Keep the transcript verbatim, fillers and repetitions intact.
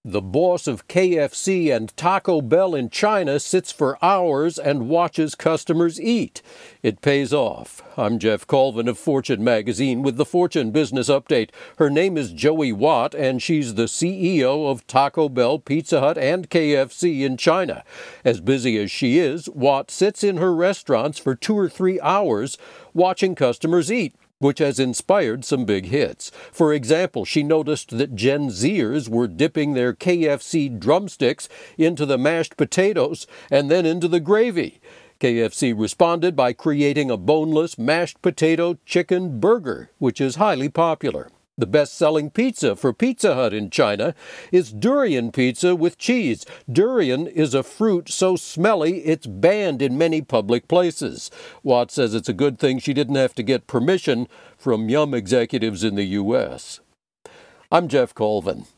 The boss of K F C and Taco Bell in China sits for hours and watches customers eat. It pays off. I'm Jeff Colvin of Fortune Magazine with the Fortune Business Update. Her name is Joey Wat, and she's the C E O of Taco Bell, Pizza Hut, and K F C in China. As busy as she is, Wat sits in her restaurants for two or three hours watching customers eat, which has inspired some big hits. For example, she noticed that Gen Zers were dipping their K F C drumsticks into the mashed potatoes and then into the gravy. K F C responded by creating a boneless mashed potato chicken burger, which is highly popular. The best-selling pizza for Pizza Hut in China is durian pizza with cheese. Durian is a fruit so smelly it's banned in many public places. Wat says it's a good thing she didn't have to get permission from Yum executives in the U S I'm Jeff Colvin.